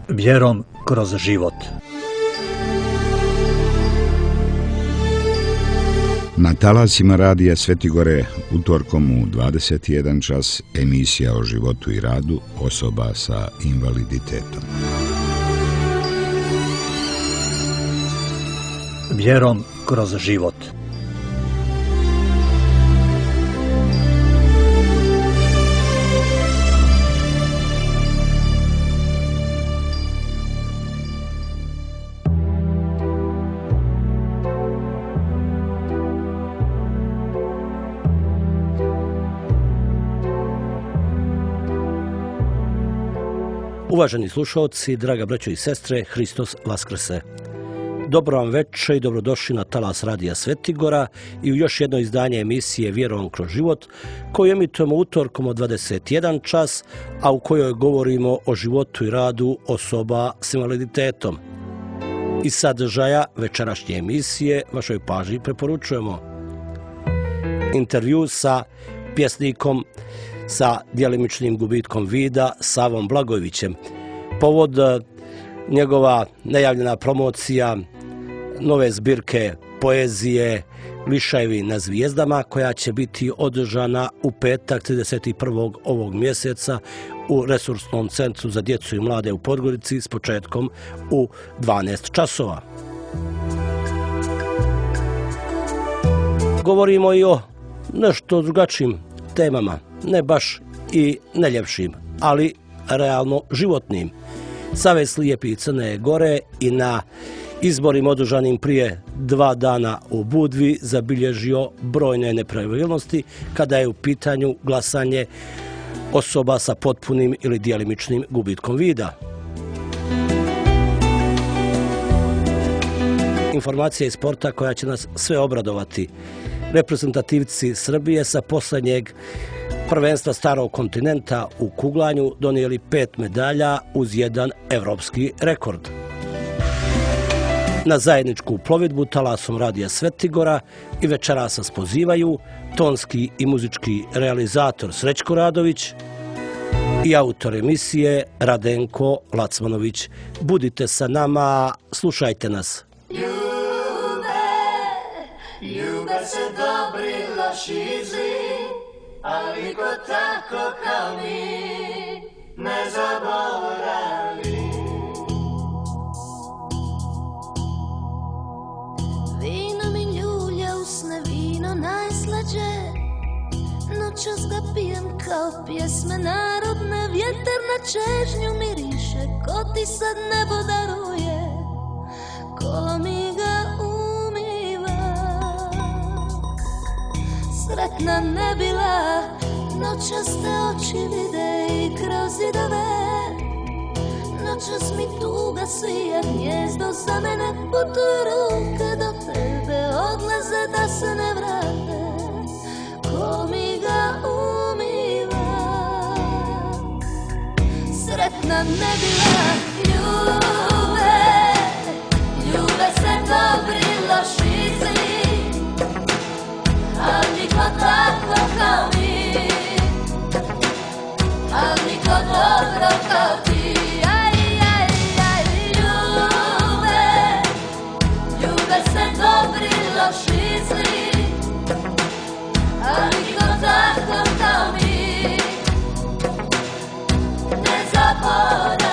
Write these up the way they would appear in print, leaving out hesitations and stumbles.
Vjerom kroz život. Na talasima radija Svetigore utorkom u 21 čas emisija o životu i radu osoba sa invaliditetom. Vjerom kroz život. Uvaženi slušalci, draga braćo i sestre, Hristos Vaskrse. Dobro vam večer i dobrodošli na talas radija Svetigora i u još jedno izdanje emisije Vjerom kroz život, koju emitujemo utorkom od 21 čas, a u kojoj govorimo o životu i radu osoba s invaliditetom. Iz sadržaja večerašnje emisije vašoj pažnji preporučujemo intervju sa pjesnikom sa djelimičnim gubitkom vida Savom Blagojevićem. Povod njegova najavljena promocija nove zbirke poezije Lišajevi na zvijezdama, koja će biti održana u petak 31. ovog mjeseca u Resursnom centru za djecu i mlade u Podgorici s početkom u 12 časova. Govorimo i o nešto drugačijim temama, ne baš i neljepšim, ali realno životnim. Savez Lijepi Crne Gore i na izborima održanim prije 2 dana u Budvi zabilježio brojne nepravilnosti kada je u pitanju glasanje osoba sa potpunim ili djelimičnim gubitkom vida. Informacija iz sporta koja će nas sve obradovati. Reprezentativci Srbije sa posljednjeg prvenstva starog kontinenta u kuglanju donijeli 5 medalja uz 1 evropski rekord. Na zajedničku plovidbu talasom radija Svetigora i večeras nas pozivaju tonski i muzički realizator Srećko Radović i autor emisije Radenko Lacmanović. Budite sa nama, slušajte nas. Ljube se dobri, loši, zli, ali ko tako kao mi ne zaboravi. Vino mi ljulja usne, vino najslađe, noćas ga pijem kao pjesme narodne. Vjetar na čežnju miriše, ko ti sad nebo daruje, ko mi ga sretna ne bila, noćas te oči vide i kroz zidove. Noćas mi tuga svija gnjezdo za mene, putuju ruke do tebe, odlaze da se ne vrate, ko mi ga umiva. Sretna ne bila, ljube se dobri, loši, zli, ali niko tako kao mi, ali niko dobro kao ti. Ljube se dobri, loši, zli, ali niko tako kao mi ne zaboravi.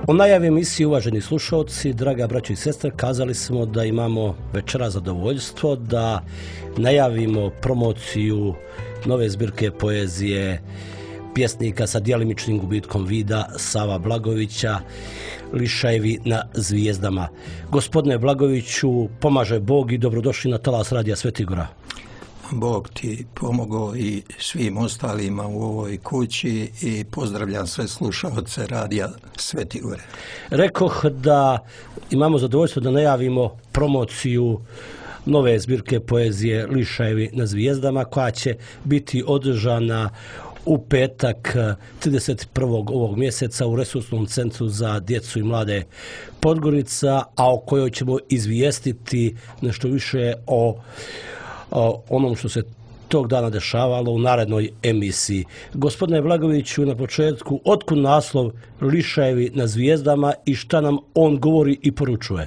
U najavi emisije, uvaženi slušalci, draga braćo i sestre, kazali smo da imamo večera zadovoljstvo da najavimo promociju nove zbirke poezije pjesnika sa djelimičnim gubitkom vida Sava Blagovića, Lišajevi na zvijezdama. Gospodine Blagoviću, pomaže Bog i dobrodošli na talas Radija Svetigora. Bog ti pomogao i svim ostalima u ovoj kući i pozdravljam sve slušalce Radija Svetigore. Rekoh da imamo zadovoljstvo da najavimo promociju nove zbirke poezije Lišajevi na zvijezdama koja će biti održana u petak 31. ovog mjeseca u Resursnom centru za djecu i mlade Podgorica, a o kojoj ćemo izvijestiti nešto više o onom što se tog dana dešavalo u narednoj emisiji. Gospodine Blagoviću, na početku, otkud naslov Lišajevi na zvijezdama i šta nam on govori i poručuje?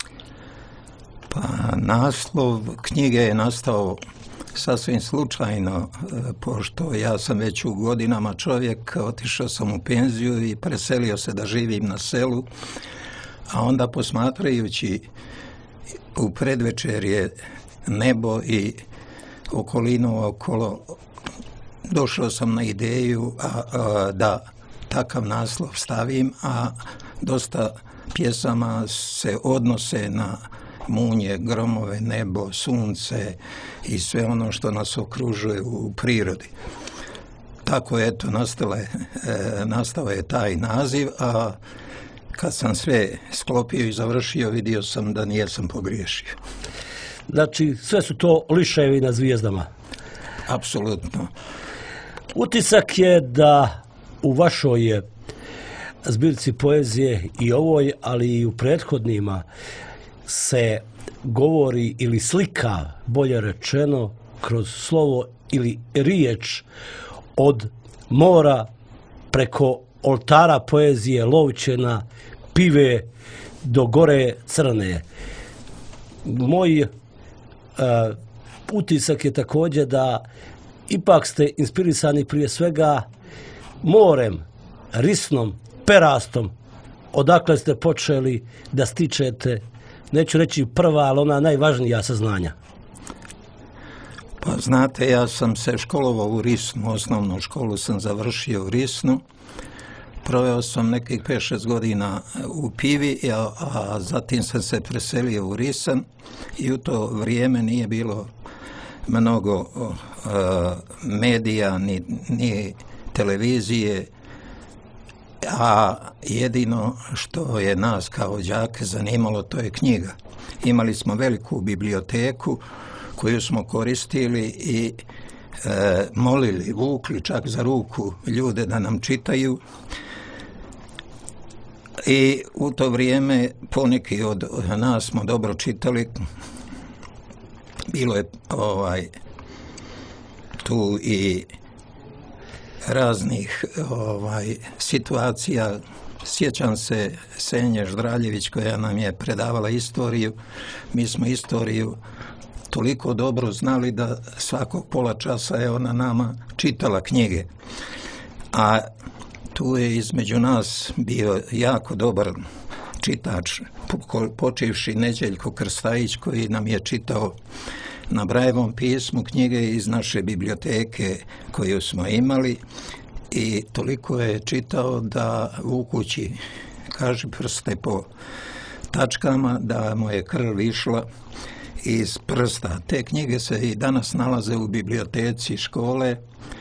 Pa naslov knjige je nastao sasvim slučajno, pošto ja sam već u godinama čovjek, otišao sam u penziju i preselio se da živim na selu, a onda posmatrajući u predvečerje nebo i okolinu okolo, došao sam na ideju da takav naslov stavim, a dosta pjesama se odnose na munje, gromove, nebo, sunce i sve ono što nas okružuje u prirodi. Tako je to nastao je taj naziv, a kad sam sve sklopio i završio, vidio sam da nijesam pogriješio. Znači, sve su to Lišajevi na zvijezdama. Apsolutno. Utisak je da u vašoj zbirci poezije i ovoj, ali i u prethodnima se govori ili slika, bolje rečeno, kroz slovo ili riječ od mora preko oltara poezije Lovćena, Pive do gore Crne. Moj utisak je također da ipak ste inspirisani prije svega morem, risnom, perastom, odakle ste počeli da stičete, neću reći prva, ali ona najvažnija saznanja. Pa znate, ja sam se školovao u Risnu, osnovnu školu sam završio u Risnu, proveo sam nekih 5-6 godina u Pivi, a zatim sam se preselio u Risan i u to vrijeme nije bilo mnogo medija ni televizije, a jedino što je nas kao đake zanimalo, to je knjiga. Imali smo veliku biblioteku koju smo koristili i molili, vukli čak za ruku ljude da nam čitaju. I u to vrijeme poneki od nas smo dobro čitali. Bilo je tu i raznih situacija. Sjećam se Senje Ždraljević koja nam je predavala istoriju. Mi smo istoriju toliko dobro znali da svakog pola časa je ona nama čitala knjige. A tu je između nas bio jako dobar čitač, počivši Neđeljko Krstajić, koji nam je čitao na Brajevom pismu knjige iz naše biblioteke koju smo imali, i toliko je čitao da vukući, kaži prste po tačkama, da mu je krv išla iz prsta. Te knjige se i danas nalaze u biblioteci škole,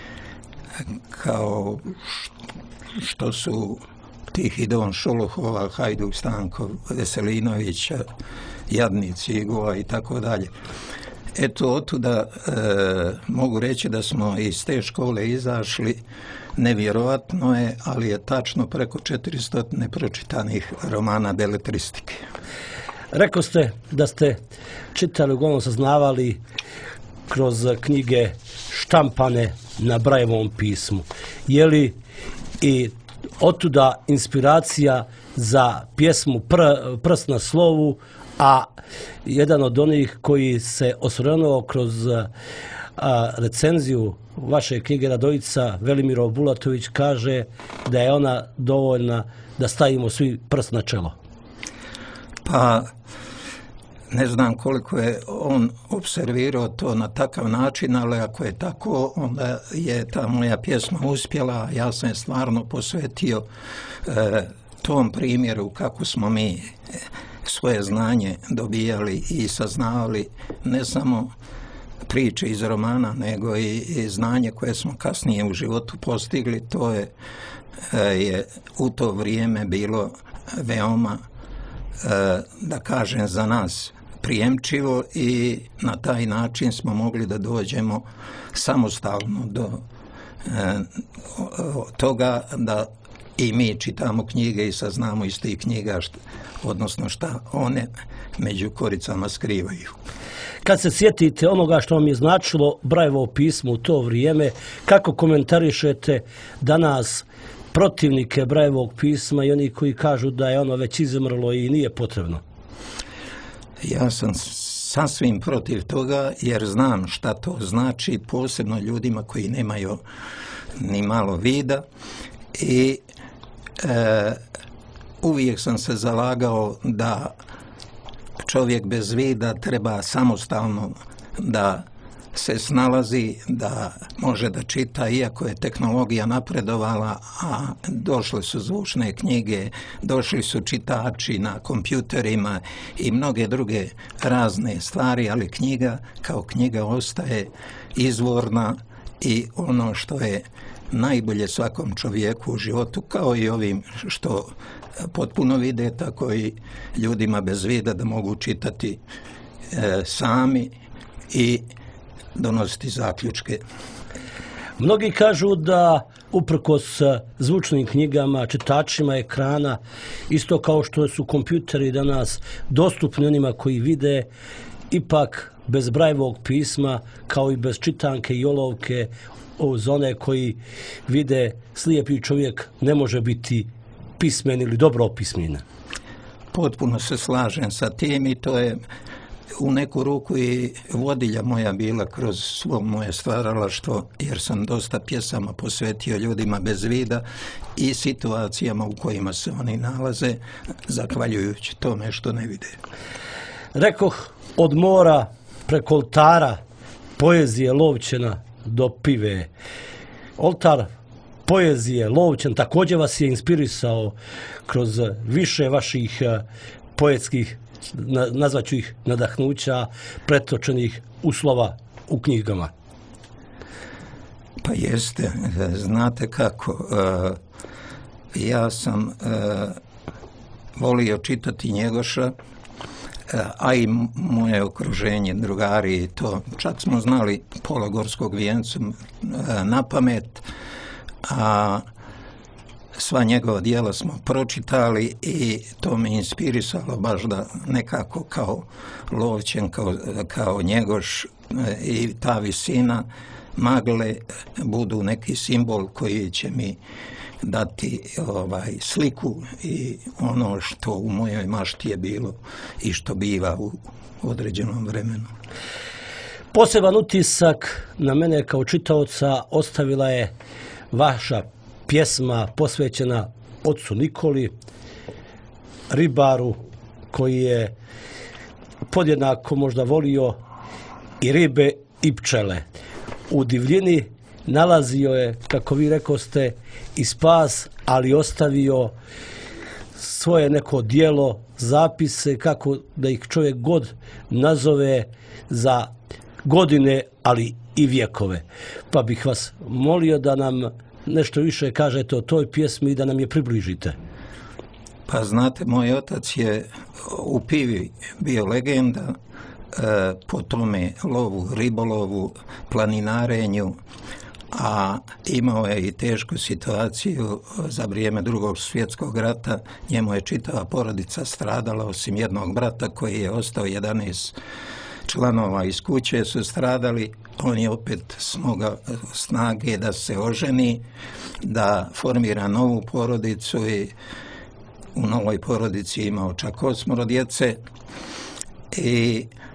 kao što su Tihidon Šoluhova, Hajduk Stankov, Veselinović, Jadnici, Igova i tako dalje. Eto, otuda mogu reći da smo iz te škole izašli, nevjerovatno je, ali je tačno preko 400 pročitanih romana beletristike. Rekao ste da ste čitali, uglavnom saznavali kroz knjige štampane na Brajevom pismu. Je li i otuda inspiracija za pjesmu Prst na slovu, a jedan od onih koji se osvrnuo kroz recenziju vaše knjige Radojica Velimirov Bulatović kaže da je ona dovoljna da stavimo svi prst na čelo. Pa ne znam koliko je on observirao to na takav način, ali ako je tako, onda je ta moja pjesma uspjela. Ja sam je stvarno posvetio tom primjeru kako smo mi svoje znanje dobijali i saznavali, ne samo priče iz romana, nego i znanje koje smo kasnije u životu postigli. To je u to vrijeme bilo veoma, da kažem, za nas prijemčivo i na taj način smo mogli da dođemo samostalno do toga da i mi čitamo knjige i saznamo iz tih knjiga odnosno šta one među koricama skrivaju. Kad se sjetite onoga što vam je značilo Brajevo pismo u to vrijeme, kako komentarišete danas protivnike Brajevog pisma i oni koji kažu da je ono već izmrlo i nije potrebno? Ja sam sasvim protiv toga jer znam šta to znači, posebno ljudima koji nemaju ni malo vida i uvijek sam se zalagao da čovjek bez vida treba samostalno da se snalazi, da može da čita, iako je tehnologija napredovala, a došle su zvučne knjige, došli su čitači na kompjuterima i mnoge druge razne stvari, ali knjiga kao knjiga ostaje izvorna i ono što je najbolje svakom čovjeku u životu, kao i ovim što potpuno vide, tako i ljudima bez vida da mogu čitati sami i donositi zaključke. Mnogi kažu da uprkos zvučnim knjigama, čitačima ekrana, isto kao što su kompjuteri danas dostupni onima koji vide, ipak bez Brajevog pisma, kao i bez čitanke i olovke, za one koji vide, slijepi čovjek ne može biti pismen ili dobro opismen. Potpuno se slažem sa tim i to je u neku ruku i vodilja moja bila kroz svo moje stvaralaštvo, jer sam dosta pjesama posvetio ljudima bez vida i situacijama u kojima se oni nalaze, zahvaljujući tome što ne vide. Rekoh, od mora preko oltara poezije Lovćena do pive. Oltar poezije Lovćen također vas je inspirisao kroz više vaših poetskih, nazvaću ih, nadahnuća, pretočenih uslova u knjigama. Pa jeste, znate kako, ja sam volio čitati Njegoša, a i moje okruženje, drugari i to. Čak smo znali Pola Gorskog vijenca na pamet, a sva njegova djela smo pročitali i to me inspirisalo baš da nekako kao Lovćen, kao Njegoš i ta visina magle budu neki simbol koji će mi dati sliku i ono što u mojoj mašti je bilo i što biva u određenom vremenu. Poseban utisak na mene kao čitaoca ostavila je vaša pjesma posvećena ocu Nikoli, ribaru koji je podjednako možda volio i ribe i pčele. U divljini nalazio je, kako vi rekoste, i spas, ali ostavio svoje neko djelo, zapise, kako da ih čovjek god nazove, za godine, ali i vjekove. Pa bih vas molio da nam nešto više kažete o toj pjesmi i da nam je približite. Pa znate, moj otac je u pivi bio legenda, po tome lovu, ribolovu, planinarenju, a imao je i tešku situaciju za vrijeme Drugog svjetskog rata. Njemu je čitava porodica stradala, osim jednog brata koji je ostao, 11 članova iz kuće su stradali. On je opet smogao snage da se oženi, da formira novu porodicu i u novoj porodici imao čak 8 djece i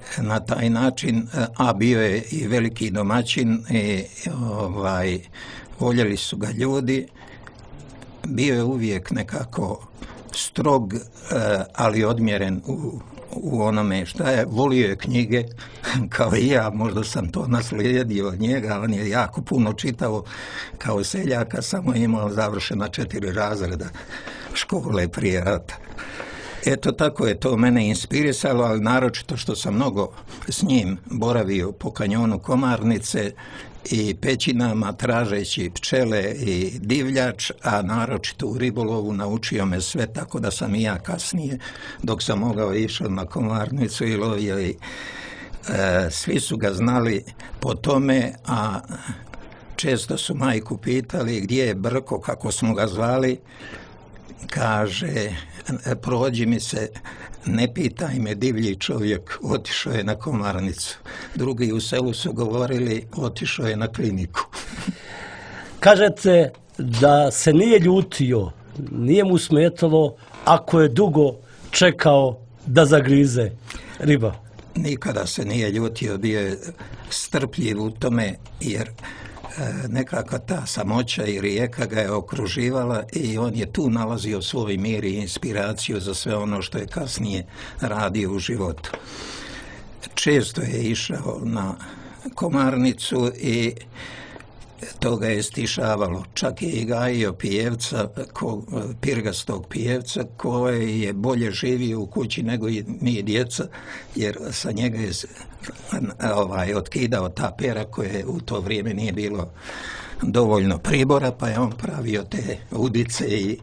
na taj način, a bio je i veliki domaćin i voljeli su ga ljudi. Bio je uvijek nekako strog, ali odmjeren u onome šta je. Volio je knjige, kao i ja, možda sam to naslijedio od njega. On je jako puno čitao kao seljaka, samo je imao završena 4 razreda škole prije rata. Eto, tako je to mene inspirisalo, ali naročito što sam mnogo s njim boravio po kanjonu Komarnice i pećinama tražeći pčele i divljač, a naročito u ribolovu naučio me sve, tako da sam i ja kasnije, dok sam mogao, išao na Komarnicu i lovio i svi su ga znali po tome, a često su majku pitali gdje je Brko, kako smo ga zvali. Kaže, prođi mi se, ne pitaj me, divlji čovjek, otišao je na Komarnicu. Drugi u selu su govorili, otišao je na kliniku. Kažete da se nije ljutio, nije mu smetalo ako je dugo čekao da zagrize riba. Nikada se nije ljutio, bio je strpljiv u tome, jer nekakva ta samoća i rijeka ga je okruživala i on je tu nalazio svoj mir i inspiraciju za sve ono što je kasnije radio u životu. Često je išao na Komarnicu i to ga je stišavalo. Čak je i gajio pijevca, pirgastog pijevca, koji je bolje živio u kući nego i mi djeca, jer sa njega je otkidao ta pera koje u to vrijeme nije bilo dovoljno pribora, pa je on pravio te udice i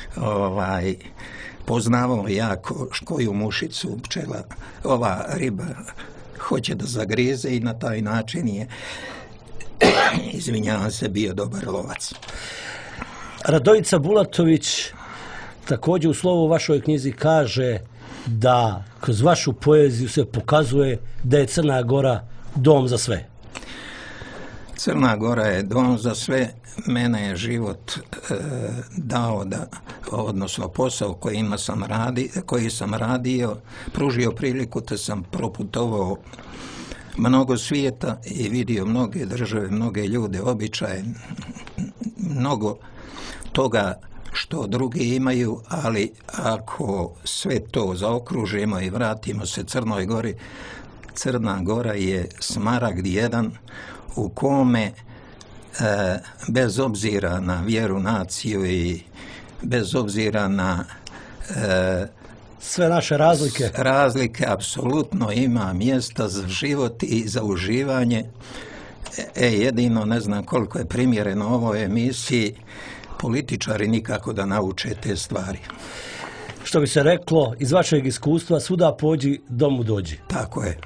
poznavao jako koju mušicu pčela, ova riba hoće da zagrize i na taj način je, izvinjavam se, bio dobar lovac. Radojica Bulatović također u slovu u vašoj knjizi kaže da kroz vašu poeziju se pokazuje da je Crna Gora dom za sve. Crna Gora je dom za sve. Mene je život dao odnosno posao koji sam radio, pružio priliku da sam proputovao mnogo svijeta i vidio mnoge države, mnoge ljude, običaje, mnogo toga što drugi imaju, ali ako sve to zaokružimo i vratimo se Crnoj Gori, Crna Gora je smaragd jedan u kome bez obzira na vjeru, naciju i bez obzira na sve naše razlike apsolutno ima mjesta za život i za uživanje. Jedino ne znam koliko je primjereno ovoj emisiji, političari nikako da nauče te stvari. Što bi se reklo, iz vašeg iskustva svuda pođi, domu dođi. Tako je.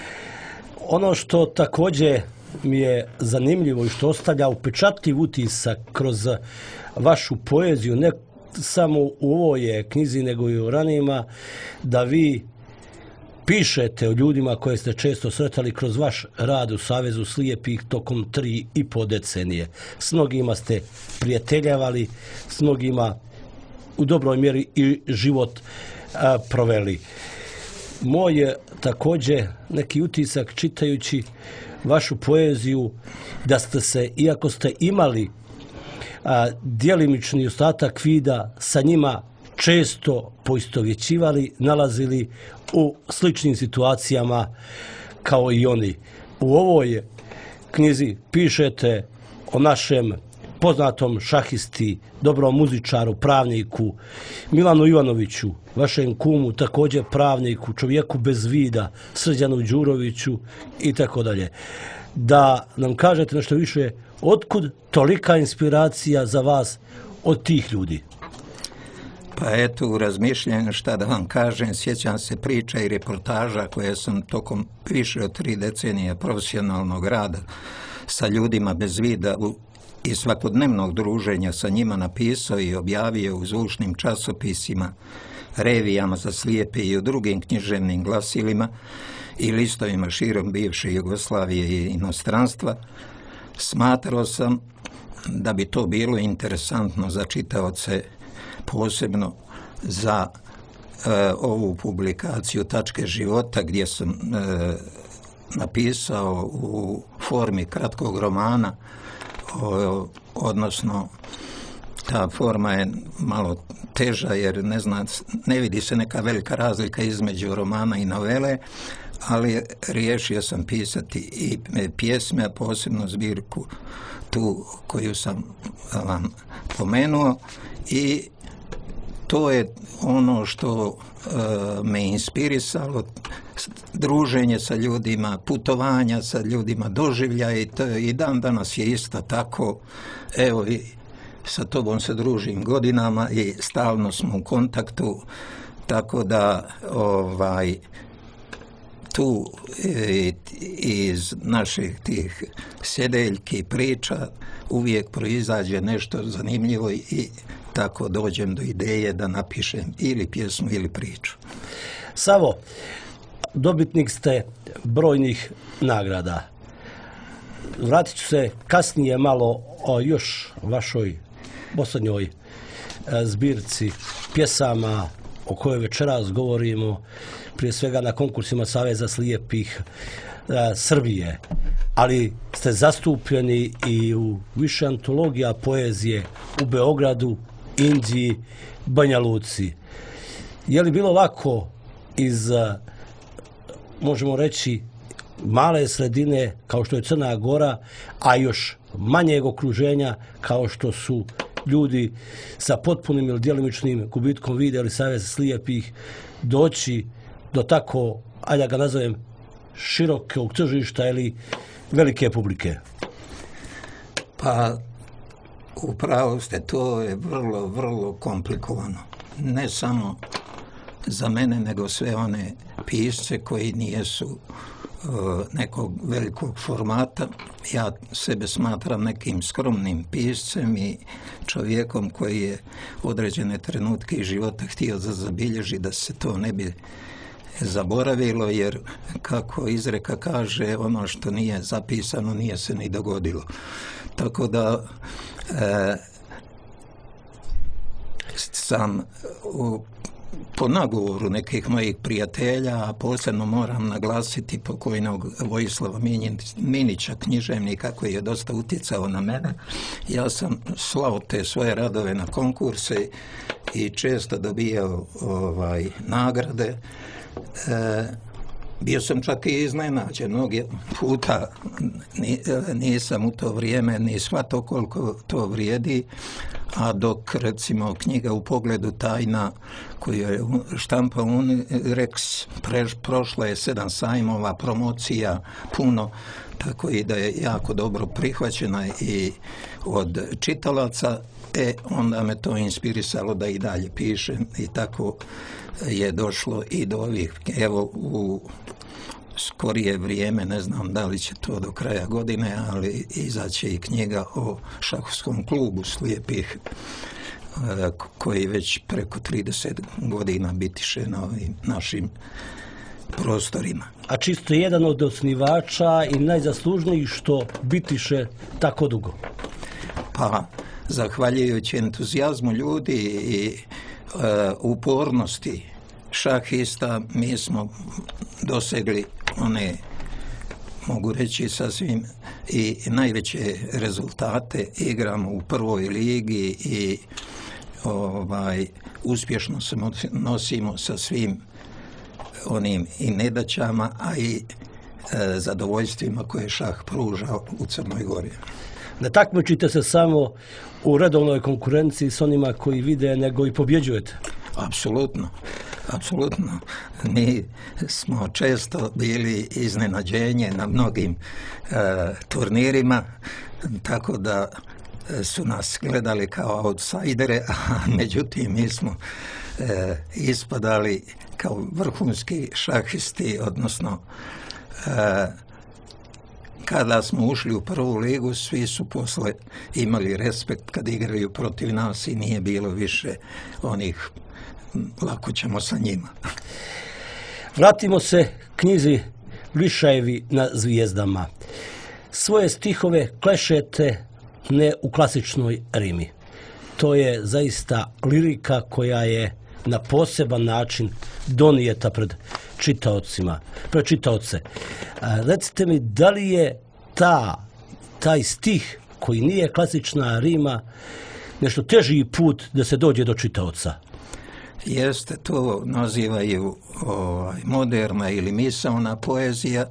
Ono što također mi je zanimljivo i što ostavlja upečatljiv utisak kroz vašu poeziju, ne samo u ovoj knjizi, nego i u ranijima, da vi pišete o ljudima koje ste često sretali kroz vaš rad u Savezu slijepih tokom 3,5 decenije. S mnogima ste prijateljavali, s mnogima u dobroj mjeri i život proveli. Moj je također neki utisak čitajući vašu poeziju da ste se, iako ste imali djelimični ostatak vida, sa njima često poistovjećivali, nalazili u sličnim situacijama kao i oni. U ovoj knjizi pišete o našem poznatom šahisti, dobrom muzičaru, pravniku Milanu Ivanoviću, vašem kumu, također pravniku, čovjeku bez vida, Srđanu Đuroviću i tako dalje. Da nam kažete nešto više, otkud tolika inspiracija za vas od tih ljudi? Pa eto, u razmišljanju šta da vam kažem, sjećam se priča i reportaža koje sam tokom više od 3 decenije profesionalnog rada sa ljudima bez vida i svakodnevnog druženja sa njima napisao i objavio u zvučnim časopisima, revijama za slijepe i u drugim književnim glasilima i listovima širom bivše Jugoslavije i inostranstva. Smatrao sam da bi to bilo interesantno za čitaoce, posebno za ovu publikaciju Tačke života, gdje sam napisao u formi kratkog romana, odnosno ta forma je malo teža jer ne vidi se neka velika razlika između romana i novele, ali riješio sam pisati i pjesme, a posebno zbirku tu koju sam vam pomenuo, i to je ono što me inspirisalo, druženje sa ljudima, putovanja sa ljudima, doživljaj, i dan danas je isto tako. Evo, i sa tobom se družim godinama i stalno smo u kontaktu, tako da tu iz naših tih sjedeljki priča uvijek proizađe nešto zanimljivo i tako dođem do ideje da napišem ili pjesmu ili priču. Savo, dobitnik ste brojnih nagrada. Vratit ću se kasnije malo o još vašoj posljednjoj zbirci pjesama o kojoj večeras govorimo, prije svega na konkursima Saveza slijepih Srbije, ali ste zastupljeni i u više antologija poezije u Beogradu, Inđiji, Banja Luci. Je li bilo lako iz, možemo reći, male sredine kao što je Crna Gora, a još manjeg okruženja kao što su ljudi sa potpunim ili djelimičnim gubitkom vida ili Savez slijepih, doći do tako, ajde ga nazovem, širokog tržišta ili velike publike? Pa, upravo ste, to je vrlo, vrlo komplikovano. Ne samo za mene, nego sve one pisce koji nijesu nekog velikog formata. Ja sebe smatram nekim skromnim piscem i čovjekom koji je određene trenutke iz života htio da zabilježi da se to ne bi zaboravilo, jer kako izreka kaže, ono što nije zapisano nije se ni dogodilo. Tako da sam po nagovoru nekih mojih prijatelja, a posebno moram naglasiti pokojnog Vojislava Minića, književnika koji je dosta utjecao na mene, ja sam slao te svoje radove na konkurse i često dobijao nagrade. Bio sam čak i iznenađen, mnogi puta nisam u to vrijeme ni shvatio koliko to vrijedi, a dok recimo knjiga U pogledu tajna koju je štampa Unirex prošla je 7 sajmova, promocija puno, tako i da je jako dobro prihvaćena i od čitalaca, onda me to inspirisalo da i dalje pišem i tako je došlo i do ovih. Evo, u skorije vrijeme, ne znam da li će to do kraja godine, ali izaće i knjiga o šahovskom klubu slijepih koji već preko 30 godina bitiše na ovim našim prostorima. A čisto jedan od osnivača i najzaslužnijih što bitiše tako dugo? Pa, zahvaljujući entuzijazmu ljudi i upornosti šahista, mi smo dosegli one, mogu reći, sasvim i najveće rezultate. Igramo u prvoj ligi i uspješno se nosimo sa svim onim i nedaćama, a i zadovoljstvima koje šah pruža u Crnoj Gori. Ne takmičite se samo u redovnoj konkurenciji s onima koji vide, nego i pobjeđujete? Apsolutno, apsolutno. Mi smo često bili iznenađenje na mnogim turnirima, tako da su nas gledali kao outsidere, a međutim mi smo ispadali kao vrhunski šahisti, odnosno kada smo ušli u prvu ligu, svi su posle imali respekt kad igraju protiv nas i nije bilo više onih lako ćemo sa njima. Vratimo se knjizi Lišajevi na zvijezdama. Svoje stihove klešete ne u klasičnoj rimi. To je zaista lirika koja je na poseban način donijeta pred čitaoce. Recite mi, da li je taj stih koji nije klasična rima nešto teži put da se dođe do čitaoca? Jeste, to nazivaju moderna ili misaona poezija.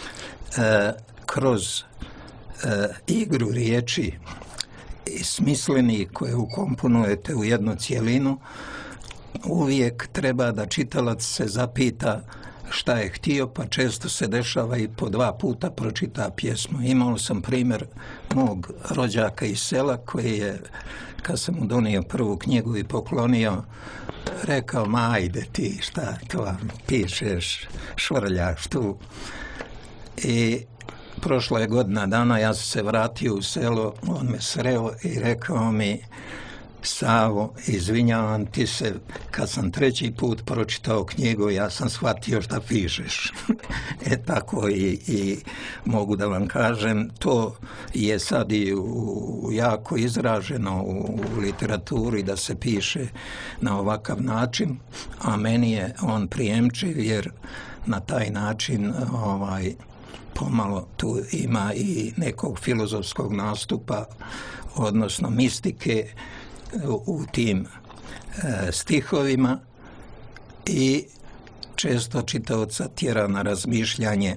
Kroz igru riječi i smisleni koje ukomponujete u jednu cjelinu, uvijek treba da čitalac se zapita šta je htio, pa često se dešava i po 2 puta pročita pjesmu. Imao sam primjer mog rođaka iz sela koji je, kad sam mu donio prvu knjigu i poklonio, rekao, ma ajde ti, šta to pišeš, švrljaš tu. I prošla je godina dana, ja sam se vratio u selo, on me sreo i rekao mi, Savo, izvinjavam ti se, kad sam 3. put pročitao knjigu, ja sam shvatio šta pišeš. Tako i mogu da vam kažem, to je sad i jako izraženo u literaturi da se piše na ovakav način, a meni je on prijemčiv jer na taj način pomalo tu ima i nekog filozofskog nastupa, odnosno mistike u tim stihovima i često čitaoca tjera na razmišljanje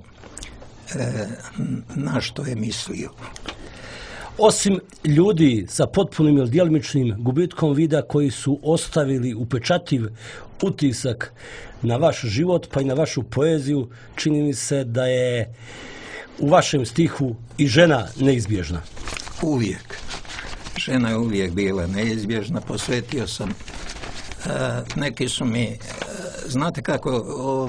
na što je mislio. Osim ljudi sa potpunim ili djelomičnim gubitkom vida koji su ostavili upečatljiv utisak na vaš život pa i na vašu poeziju, čini mi se da je u vašem stihu i žena neizbježna. Uvijek. Žena je uvijek bila neizbježna. Posvetio sam, neki su mi, znate kako,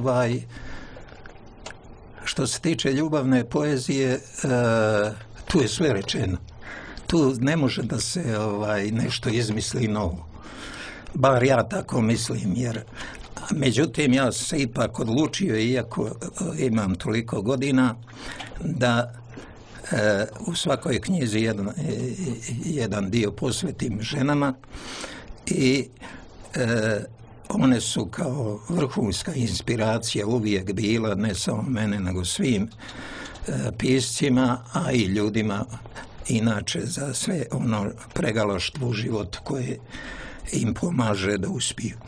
što se tiče ljubavne poezije, tu je sve rečeno. Tu ne može da se nešto izmisli novo. Bar ja tako mislim, jer međutim ja sam se ipak odlučio, iako imam toliko godina, da u svakoj knjizi jedan dio posvetim ženama i one su kao vrhunska inspiracija uvijek bila, ne samo mene, nego svim piscima, a i ljudima inače za sve ono pregalaštvo u životu koje im pomaže da uspiju.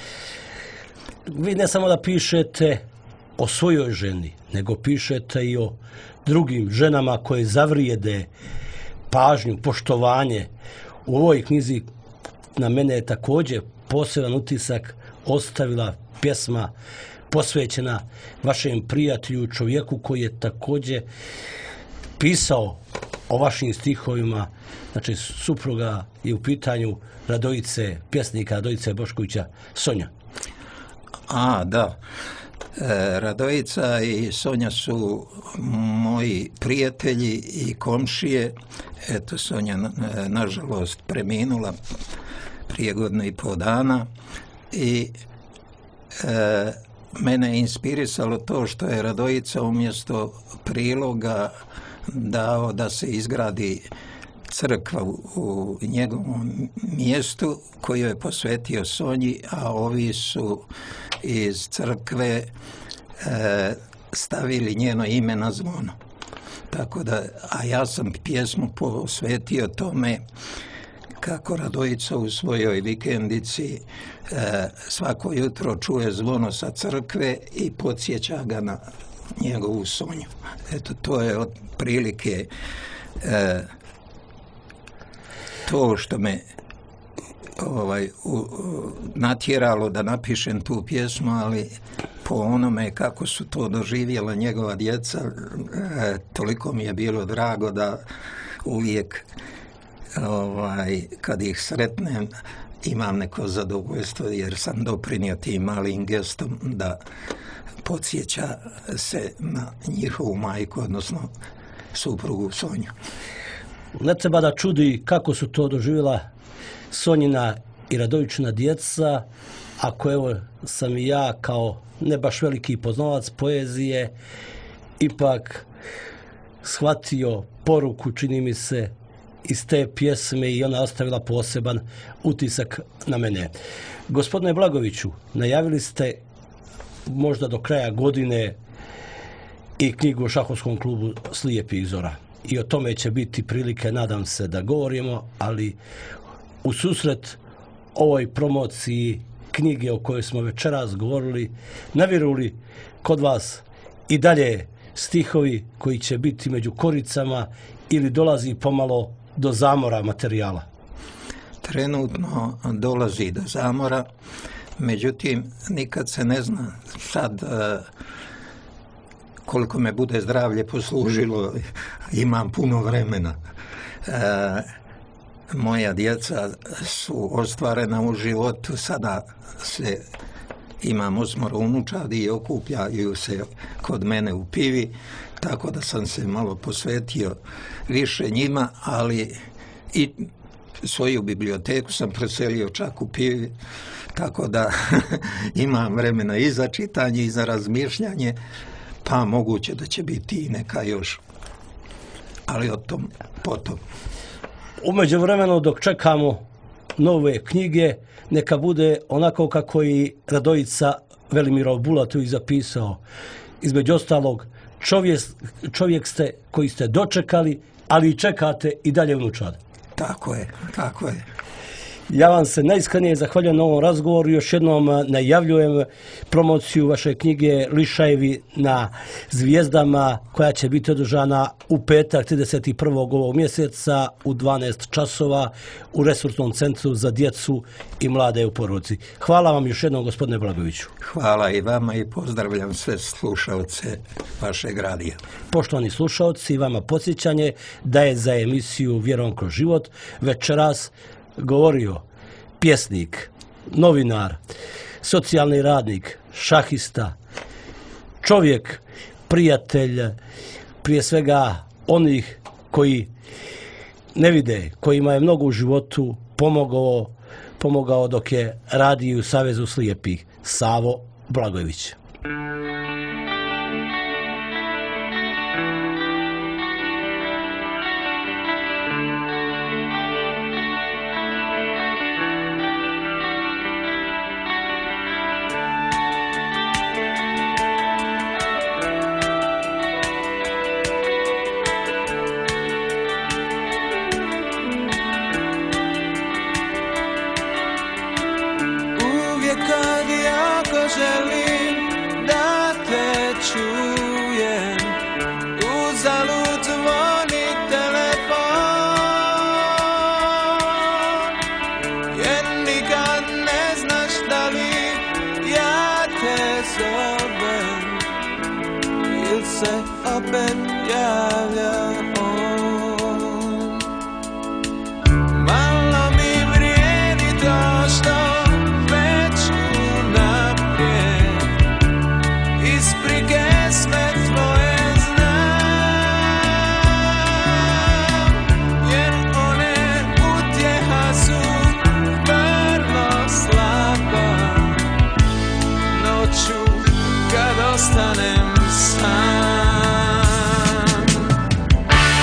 Vi ne samo da pišete o svojoj ženi, nego pišete i o drugim ženama koje zavrijede pažnju, poštovanje. U ovoj knjizi na mene je također poseban utisak ostavila pjesma posvećena vašem prijatelju, čovjeku koji je također pisao o vašim stihovima. Znači, supruga je u pitanju pjesnika Radojice Boškovića, Sonja. Da. Radojica i Sonja su moji prijatelji i komšije. Eto, Sonja nažalost preminula prije 1,5 dana i mene je inspirisalo to što je Radojica umjesto priloga dao da se izgradi crkva u njegovom mjestu koju je posvetio Sonji, a ovi su iz crkve stavili njeno ime na zvono. Tako da, a ja sam pjesmu posvetio tome kako Radojica u svojoj vikendici svako jutro čuje zvono sa crkve i podsjeća ga na njegovu Sonju. Eto, to je otprilike to što me natjeralo da napišem tu pjesmu, ali po onome kako su to doživjela njegova djeca, toliko mi je bilo drago da uvijek kad ih sretnem imam neko zadovoljstvo jer sam doprinio tim malim gestom da podsjeća se na njihovu majku, odnosno suprugu Sonju. Ne treba da čudi kako su to doživjela Sonjina i Radojičina djeca, ako evo sam i ja kao ne baš veliki poznavac poezije ipak shvatio poruku, čini mi se, iz te pjesme i ona ostavila poseban utisak na mene. Gospodine Blagoviću, najavili ste možda do kraja godine i knjigu o šahovskom klubu Slijepih zora. I o tome će biti prilike, nadam se, da govorimo, ali u susret ovoj promociji knjige o kojoj smo večeras govorili, naviru li kod vas i dalje stihovi koji će biti među koricama ili dolazi pomalo do zamora materijala? Trenutno dolazi do zamora, međutim nikad se ne zna sad koliko me bude zdravlje poslužilo, imam puno vremena. Moja djeca su ostvarena u životu, sada imam 8 unučadi i okupljaju se kod mene u Pivi, tako da sam se malo posvetio više njima, ali i svoju biblioteku sam preselio čak u Pivi, tako da imam vremena i za čitanje i za razmišljanje, pa moguće da će biti i neka još, ali o tom potom. U međuvremenu dok čekamo nove knjige, neka bude onako kako i Radojica Velimirov Bulatović zapisao. Između ostalog, čovjek ste koji ste dočekali, ali i čekate i dalje unučad. Tako je, tako je. Ja vam se najiskrenije zahvaljujem na ovom razgovoru. Još jednom najavljujem promociju vaše knjige Lišajevi na zvijezdama, koja će biti održana u petak 31. ovog mjeseca u 12 časova u Resursnom centru za djecu i mlade u porodici. Hvala vam još jednom, gospodine Blagoviću. Hvala i vama i pozdravljam sve slušalce vašeg radija. Poštovani slušalci, vama podsjećanje da je za emisiju Vjerom kroz život večeras govorio pjesnik, novinar, socijalni radnik, šahista, čovjek, prijatelj, prije svega onih koji ne vide, kojima je mnogo u životu pomogao dok je radio u Savezu slijepih, Savo Blagojević. Kad ostanem sam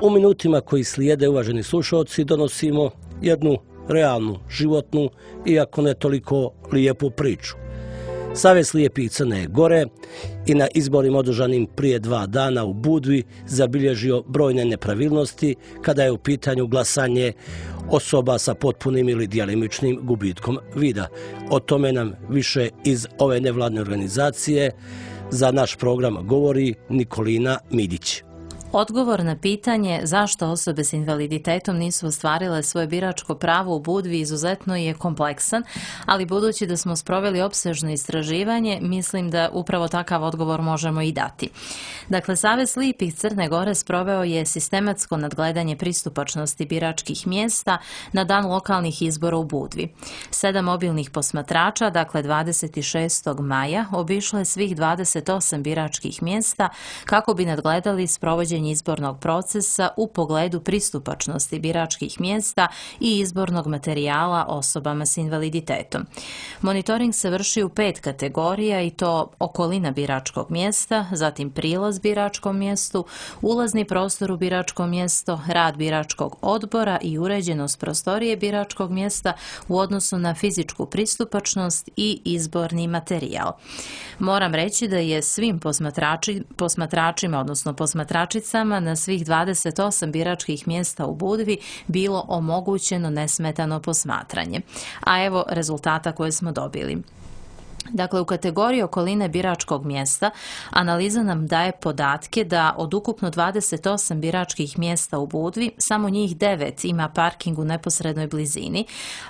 U minutima koji slijede, uvaženi slušalci, donosimo jednu realnu, životnu, iako ne toliko lijepu priču. Savez lijepih Crne Gore i na izborima održanim prije 2 dana u Budvi zabilježio brojne nepravilnosti kada je u pitanju glasanje osoba sa potpunim ili djelimičnim gubitkom vida. O tome nam više iz ove nevladne organizacije za naš program govori Nikolina Midić. Odgovor na pitanje zašto osobe s invaliditetom nisu ostvarile svoje biračko pravo u Budvi izuzetno je kompleksan, ali budući da smo sproveli opsežno istraživanje, mislim da upravo takav odgovor možemo i dati. Dakle, Savez lijepih Crne Gore sproveo je sistematsko nadgledanje pristupačnosti biračkih mjesta na dan lokalnih izbora u Budvi. 7 mobilnih posmatrača, dakle 26. maja, obišlo je svih 28 biračkih mjesta kako bi nadgledali sprovođenje izbornog procesa u pogledu pristupačnosti biračkih mjesta i izbornog materijala osobama s invaliditetom. Monitoring se vrši u 5 kategorija i to okolina biračkog mjesta, zatim prilaz biračkom mjestu, ulazni prostor u biračko mjesto, rad biračkog odbora i uređenost prostorije biračkog mjesta u odnosu na fizičku pristupačnost i izborni materijal. Moram reći da je svim posmatračima, odnosno posmatračicama na svih 28 biračkih mjesta u Budvi bilo omogućeno nesmetano posmatranje. A evo rezultata koje smo dobili. Dakle, u kategoriji okoline biračkog mjesta analiza nam daje podatke da od ukupno 28 biračkih mjesta u Budvi samo njih 9 ima parking u neposrednoj blizini,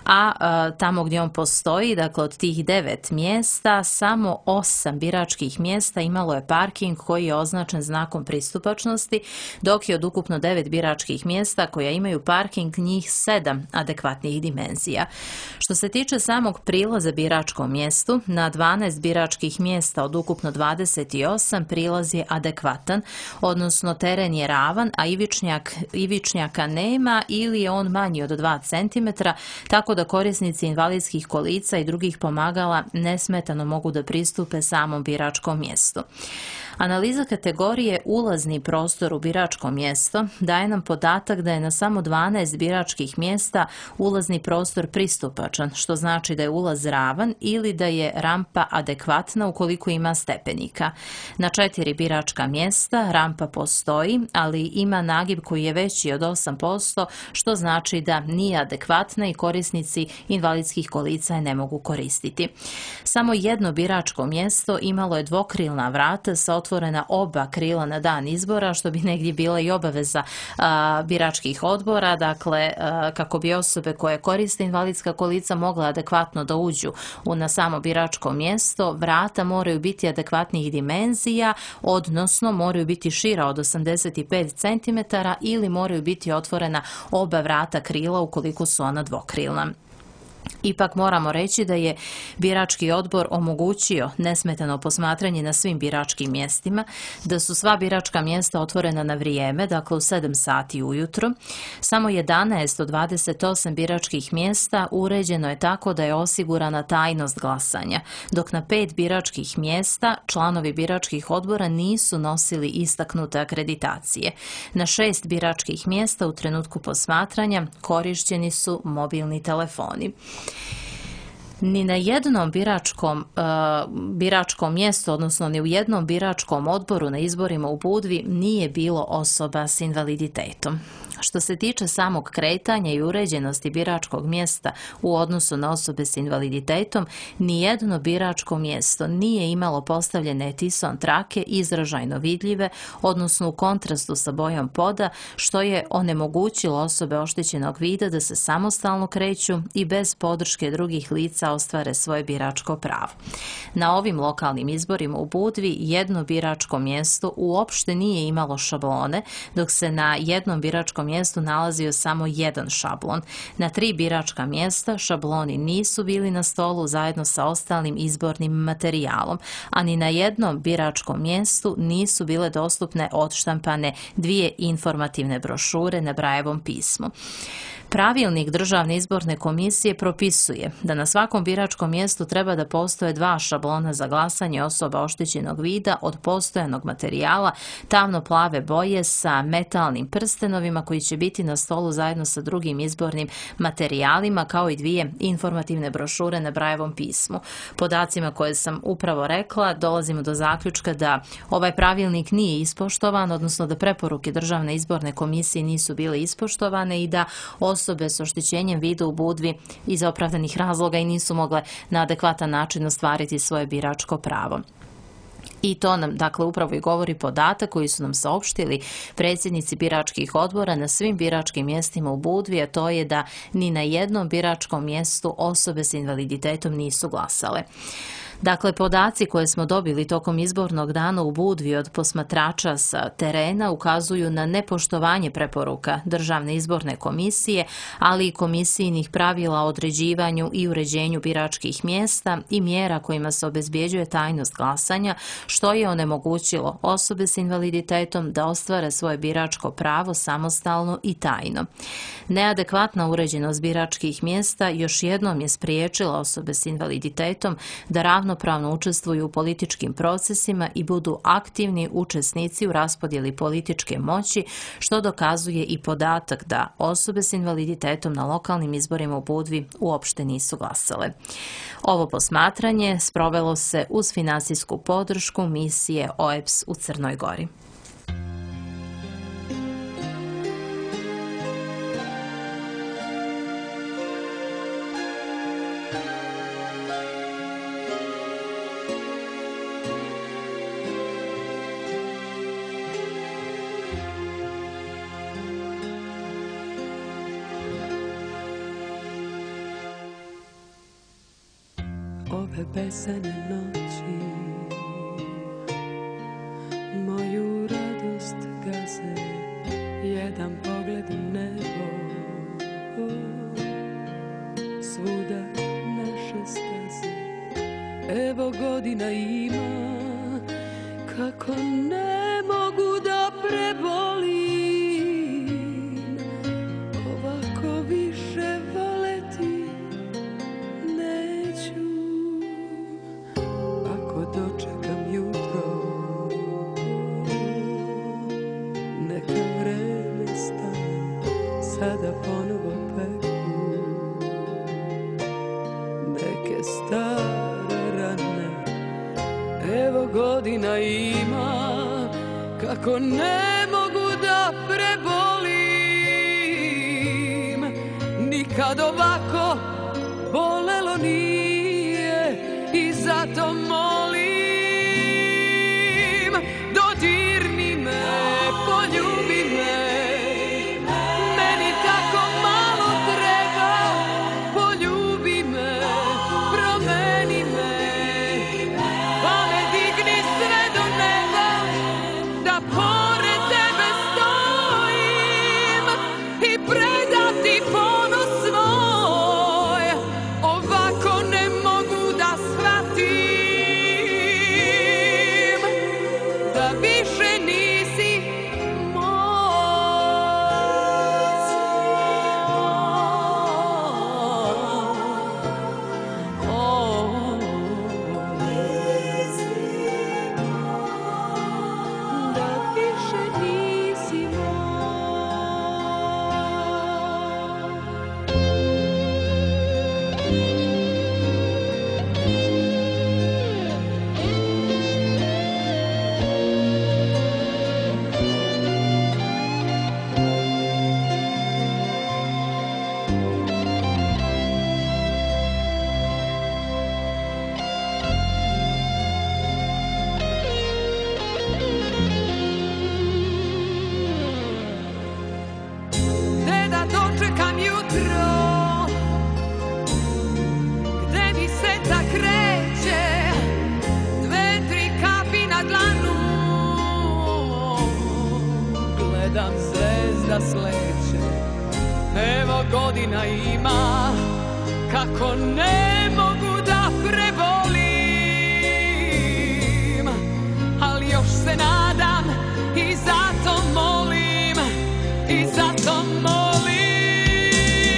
a tamo gdje on postoji, dakle od tih 9 mjesta, samo 8 biračkih mjesta imalo je parking koji je označen znakom pristupačnosti, dok je od ukupno 9 biračkih mjesta koja imaju parking njih 7 adekvatnih dimenzija. Što se tiče samog prilaza biračkom mjestu, na 12 biračkih mjesta od ukupno 28 prilaz je adekvatan, odnosno teren je ravan, a ivičnjaka nema ili je on manji od 2 cm, tako da korisnici invalidskih kolica i drugih pomagala nesmetano mogu da pristupe samom biračkom mjestu. Analiza kategorije ulazni prostor u biračko mjesto daje nam podatak da je na samo 12 biračkih mjesta ulazni prostor pristupačan, što znači da je ulaz ravan ili da je rampa adekvatna ukoliko ima stepenika. Na 4 biračka mjesta rampa postoji, ali ima nagib koji je veći od 8%, što znači da nije adekvatna i korisnici invalidskih kolica je ne mogu koristiti. Samo jedno biračko mjesto imalo je dvokrilna vrata sa otvorena oba krila na dan izbora, što bi negdje bila i obaveza biračkih odbora, dakle kako bi osobe koje koriste invalidska kolica mogle adekvatno da uđu na samo biračko mjesto, vrata moraju biti adekvatnih dimenzija, odnosno moraju biti šira od 85 cm ili moraju biti otvorena oba vrata krila ukoliko su ona dvokrilna. Ipak moramo reći da je birački odbor omogućio nesmetano posmatranje na svim biračkim mjestima, da su sva biračka mjesta otvorena na vrijeme, dakle u 7 sati ujutro. Samo 11 od 28 biračkih mjesta uređeno je tako da je osigurana tajnost glasanja, dok na 5 biračkih mjesta članovi biračkih odbora nisu nosili istaknute akreditacije. Na 6 biračkih mjesta u trenutku posmatranja korišćeni su mobilni telefoni. Ni na jednom biračkom mjestu, odnosno ni u jednom biračkom odboru na izborima u Budvi nije bilo osoba s invaliditetom. Što se tiče samog kretanja i uređenosti biračkog mjesta u odnosu na osobe s invaliditetom, nijedno biračko mjesto nije imalo postavljene etison trake izražajno vidljive, odnosno u kontrastu sa bojom poda, što je onemogućilo osobe oštećenog vida da se samostalno kreću i bez podrške drugih lica ostvare svoje biračko pravo. Na ovim lokalnim izborima u Budvi jedno biračko mjesto uopšte nije imalo šablone, dok se na jednom biračkom mjestu nalazio samo jedan šablon. Na 3 biračka mjesta šabloni nisu bili na stolu zajedno sa ostalim izbornim materijalom, a ni na jednom biračkom mjestu nisu bile dostupne odštampane 2 informativne brošure na Brajevom pismu. Pravilnik Državne izborne komisije propisuje da na svakom biračkom mjestu treba da postoje 2 šablona za glasanje osoba oštećenog vida od postojanog materijala tamno-plave boje sa metalnim prstenovima koji će biti na stolu zajedno sa drugim izbornim materijalima, kao i 2 informativne brošure na Brajevom pismu. Podacima koje sam upravo rekla, dolazimo do zaključka da ovaj pravilnik nije ispoštovan, odnosno da preporuke Državne izborne komisije nisu bile ispoštovane i da osobe s oštećenjem vida u Budvi iz opravdanih razloga i nisu mogle na adekvatan način ostvariti svoje biračko pravo. I to nam, dakle, upravo i govori podatak koji su nam saopštili predsjednici biračkih odbora na svim biračkim mjestima u Budvi, a to je da ni na jednom biračkom mjestu osobe s invaliditetom nisu glasale. Dakle, podaci koje smo dobili tokom izbornog dana u Budvi od posmatrača sa terena ukazuju na nepoštovanje preporuka Državne izborne komisije, ali i komisijnih pravila o određivanju i uređenju biračkih mjesta i mjera kojima se obezbjeđuje tajnost glasanja, što je onemogućilo osobe s invaliditetom da ostvare svoje biračko pravo samostalno i tajno. Neadekvatna uređenost biračkih mjesta još jednom je spriječila osobe s invaliditetom da ravnopravno učestvuju u političkim procesima i budu aktivni učesnici u raspodjeli političke moći, što dokazuje i podatak da osobe s invaliditetom na lokalnim izborima u Budvi uopšte nisu glasale. Ovo posmatranje sprovelo se uz finansijsku podršku misije OEBS u Crnoj Gori. Ove besene noći moju radost gaze, jedan pogled u nebo, svuda naše staze. Evo godina ima, kako ne mogu da prebolim, ovako više voleti neću. Dočekam jutro, neka vreme stane, sada ponovo peku neke stare rane. Evo godina ima, kako ne mogu da prebolim, nikad ovako bolelo nije i zato molim, dodirni me, poljubi me, meni tako malo treba, poljubi me, promeni me, pa me digni sve do neba, da pored tebe stojim i predati ponos svoj, ovako ne mogu da shvatim da više nisi dočekam jutro, gde mi sveta kreće, 2-3 kapi na dlanu, gledam zvezda sleće. Evo godina ima, kako ne mogu da prebolim, ali još se nadam i zato molim, i zato molim.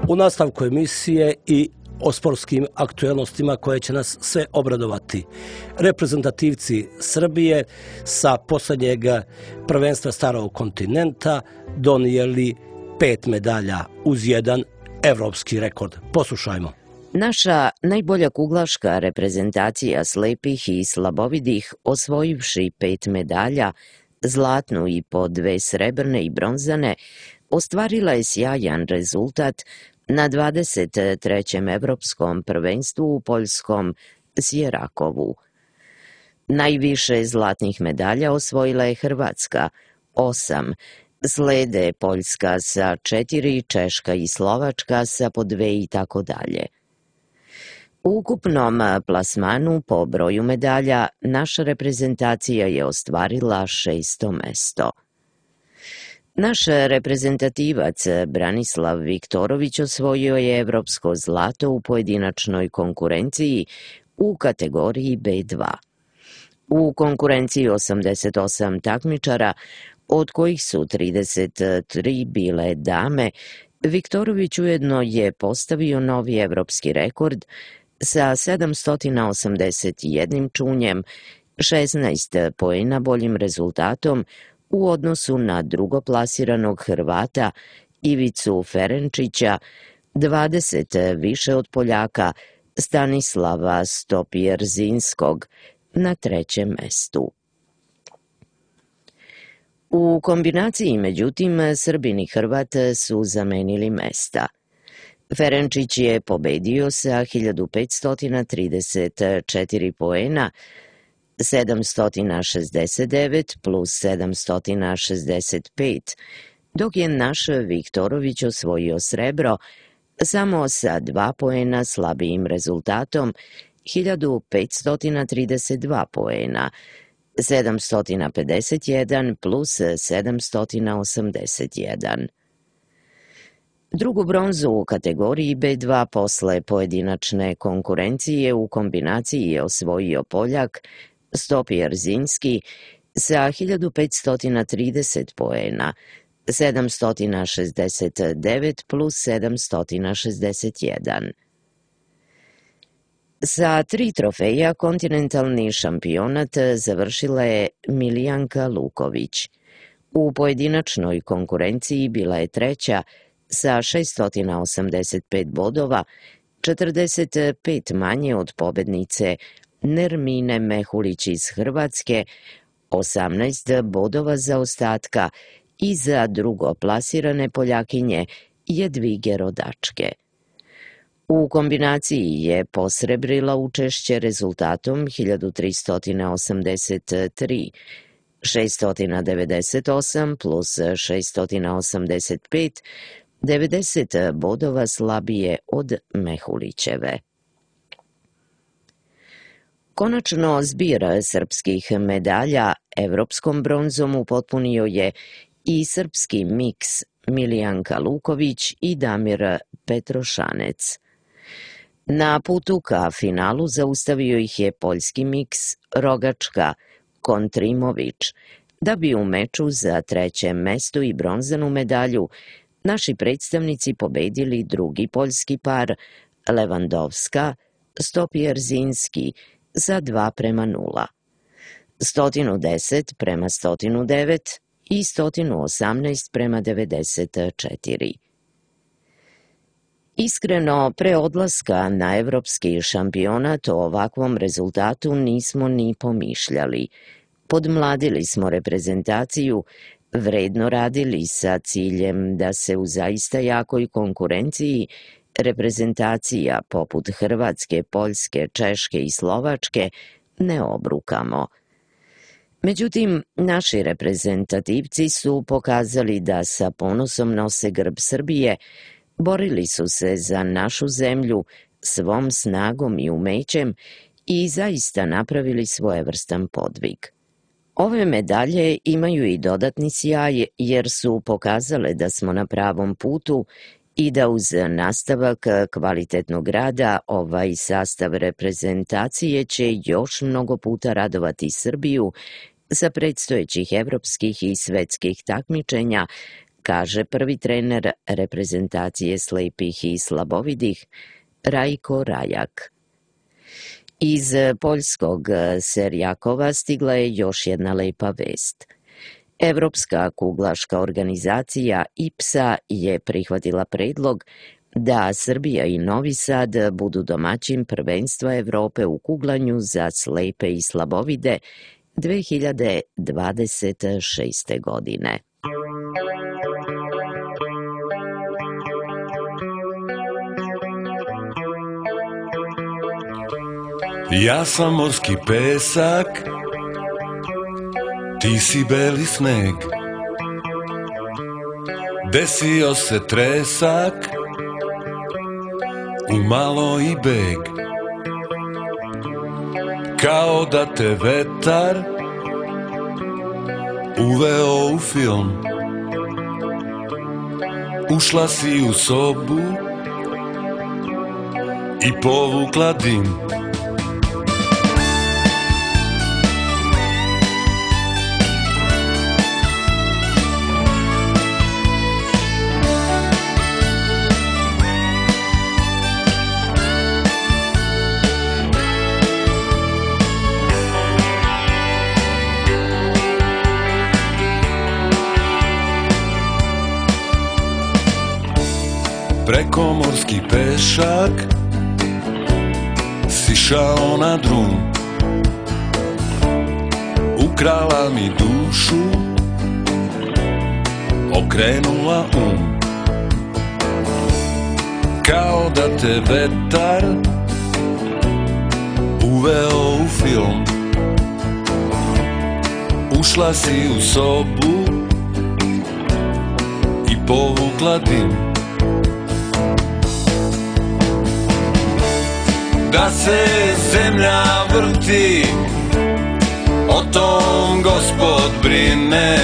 U nastavku emisije i o sportskim aktuelnostima koje će nas sve obradovati. Reprezentativci Srbije sa posljednjeg prvenstva Starog kontinenta donijeli 5 medalja uz jedan evropski rekord. Poslušajmo. Naša najbolja kuglaška reprezentacija slepih i slabovidih, osvojivši 5 medalja, zlatnu i po 2 srebrne i bronzane, ostvarila je sjajan rezultat na 23. evropskom prvenstvu u poljskom Sjerakovu. Najviše zlatnih medalja osvojila je Hrvatska, 8, slede Poljska sa 4, Češka i Slovačka sa po 2 i tako dalje. U ukupnom plasmanu po broju medalja naša reprezentacija je ostvarila 6. mesto. Naš reprezentativac Branislav Viktorović osvojio je evropsko zlato u pojedinačnoj konkurenciji u kategoriji B2. U konkurenciji 88 takmičara, od kojih su 33 bile dame, Viktorović ujedno je postavio novi evropski rekord sa 781 čunjem, 16 poena boljim rezultatom u odnosu na drugoplasiranog Hrvata Ivicu Ferenčića, 20 više od Poljaka Stanislava Stopjerzinskog na 3. mestu. U kombinaciji, međutim, Srbin i Hrvat su zamenili mesta. Ferenčić je pobedio sa 1534 poena, 769 plus 765, dok je naš Viktorović osvojio srebro samo sa 2 poena slabijim rezultatom, 1532 poena, 751 plus 781. Drugu bronzu u kategoriji B2 posle pojedinačne konkurencije u kombinaciji je osvojio Poljak Stopjerzinski sa 1530 poena, 769 plus 761. Sa 3 trofeja kontinentalni šampionat završila je Milijanka Luković. U pojedinačnoj konkurenciji bila je 3. sa 685 bodova, 45 manje od pobednice Nermine Mehulić iz Hrvatske, 18 bodova zaostatka i za drugo plasirane Poljakinje Jedvige Rodačke. U kombinaciji je posrebrila učešće rezultatom 1383, 698 plus 685, 90 bodova slabije od Mehulićeve. Konačno, zbir srpskih medalja evropskom bronzom upotpunio je i srpski miks Milijanka Luković i Damir Petrošanec. Na putu ka finalu zaustavio ih je poljski miks Rogačka Kontrimović, da bi u meču za 3. mesto i bronzanu medalju naši predstavnici pobedili drugi poljski par Lewandowska Stopjerzinski za 2:0, 110 prema 109 i 118 prema 94. Iskreno, pre odlaska na evropski šampionat o ovakvom rezultatu nismo ni pomišljali. Podmladili smo reprezentaciju, vredno radili sa ciljem da se u zaista jakoj konkurenciji reprezentacija poput Hrvatske, Poljske, Češke i Slovačke ne obrukamo. Međutim, naši reprezentativci su pokazali da sa ponosom nose grb Srbije, borili su se za našu zemlju svom snagom i umećem i zaista napravili svojevrstan podvig. Ove medalje imaju i dodatni sjaj jer su pokazale da smo na pravom putu i da uz nastavak kvalitetnog rada ovaj sastav reprezentacije će još mnogo puta radovati Srbiju sa predstojećih evropskih i svetskih takmičenja kaže prvi trener reprezentacije slepih i slabovidih Rajko Rajak. Iz poljskog Serjakova stigla je još jedna lepa vest. Evropska kuglaška organizacija IPSA je prihvatila predlog da Srbija i Novi Sad budu domaćin prvenstva Evrope u kuglanju za slepe i slabovide 2026. godine. Ja sam morski pesak, ti si beli sneg. Desio se tresak, umalo i beg. Kao da te vetar uveo u film. Ušla si u sobu i povukla dim. Prekomorski pešak sišao na drum. Ukrala mi dušu, okrenula kao da te vetar uveo u film. Ušla si u sobu i povukla dim. Da se zemlja vrti, o tom Gospod brine.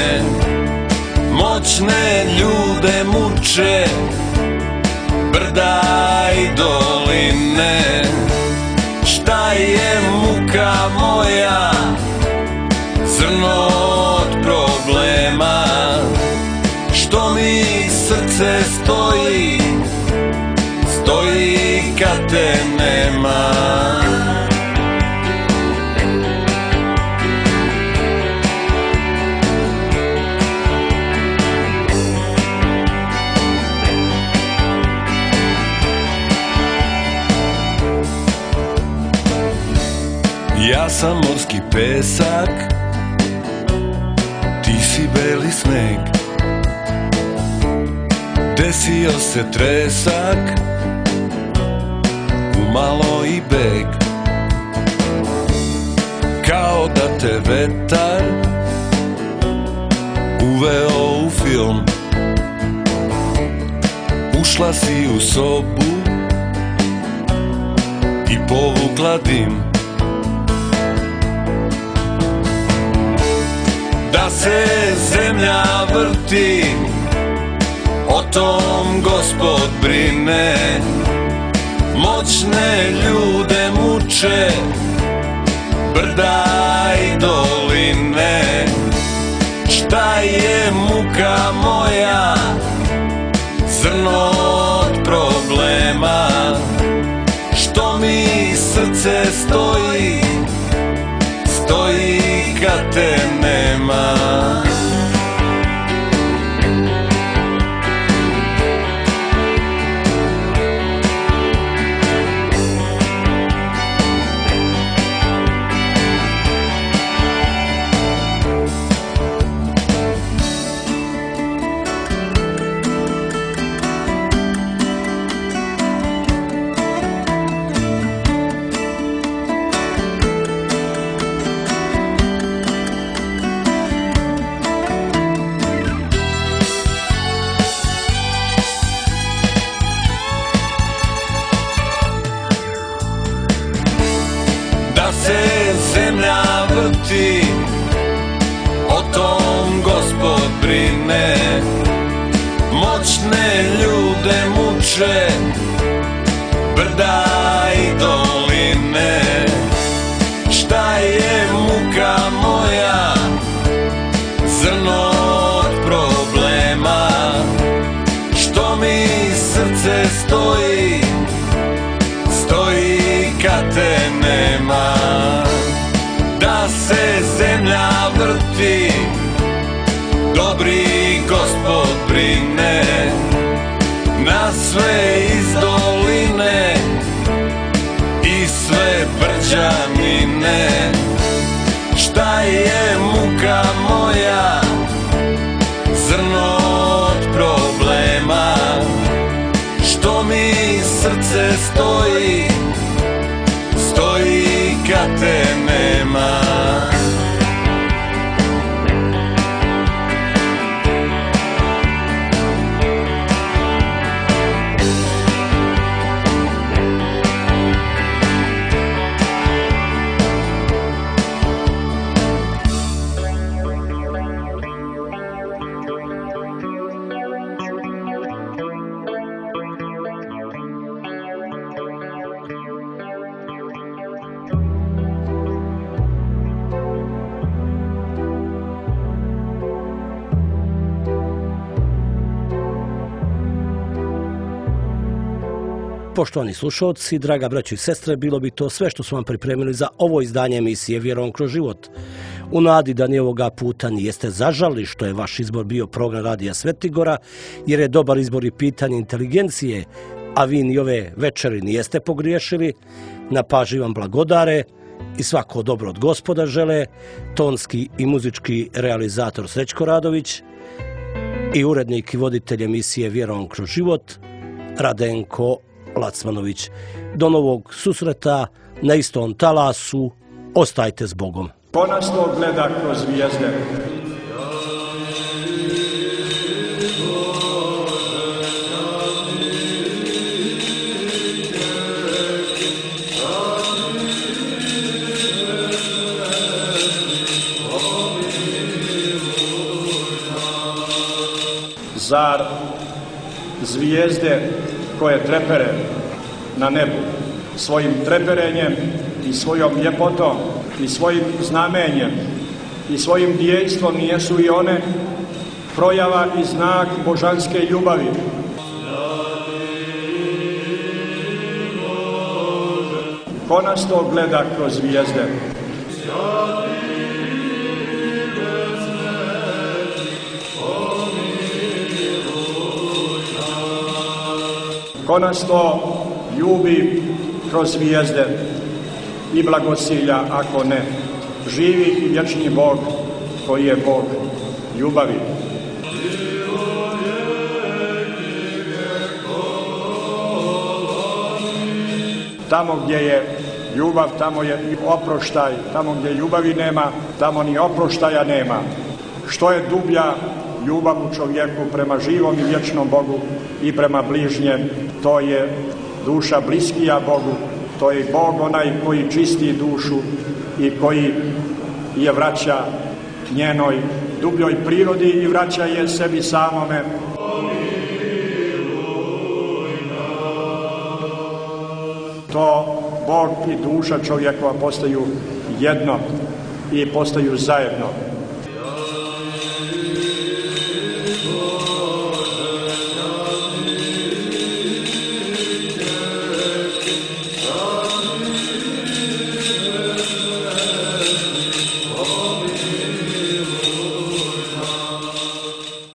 Moćne ljude muče brda i doline. Šta je muka moja, zrno od problema. Što mi srce stoji, stoji kad te nema. Ja sam morski pesak, ti si beli sneg. Desio se tresak, umalo i beg. Kao da te vetar uveo u film. Ušla si u sobu i povukla dim. Da se zemlja vrti, o tom Gospod brine. Moćne ljude muče brda i doline. Šta je muka moja, zrno od problema. Što mi srce stoji, stoji kad te nema. Zemlja vrti, o tom Gospod brine. Moćne ljude muče brda i doline. Šta je muka moja, zrno od problema. dobri Gospod brine, na sve iz doline i sve brđanine. Šta je muka moja, zrno od problema, što mi srce stoji, stoji kad te nema. Poštovani slušalci, draga braćo i sestre, bilo bi to sve što smo vam pripremili za ovo izdanje emisije Vjerom kroz život. U nadi da ni ovoga puta nijeste zažali što je vaš izbor bio program Radija Svetigora, jer je dobar izbor i pitanje inteligencije, a vi ni ove večeri nijeste pogriješili, na pažnji vam blagodare i svako dobro od Gospoda žele, tonski i muzički realizator Srećko Radović i urednik i voditelj emisije Vjerom kroz život Radenko Lacmanović. Do novog susreta na istom talasu. Ostajte s Bogom. Ko nas to gleda kroz zvijezde? Zar zvijezde koje trepere na nebu svojim treperenjem i svojom ljepotom i svojim znamenjem i svojim djejstvom nijesu i one projava i znak božanske ljubavi? Ko nas to gleda kroz zvijezde? Ko nas to ljubi kroz zvijezde i blagosilja, ako ne, živi i vječni Bog koji je Bog ljubavi. Tamo gdje je ljubav, tamo je i oproštaj. Tamo gdje ljubavi nema, tamo ni oproštaja nema. Što je dublja ljubav u čovjeku prema živom i vječnom Bogu i prema bližnjem, to je duša bliskija Bogu, to je Bog onaj koji čisti dušu i koji je vraća njenoj dubljoj prirodi i vraća je sebi samome. To Bog i duša čovjekova postaju jedno i postaju zajedno.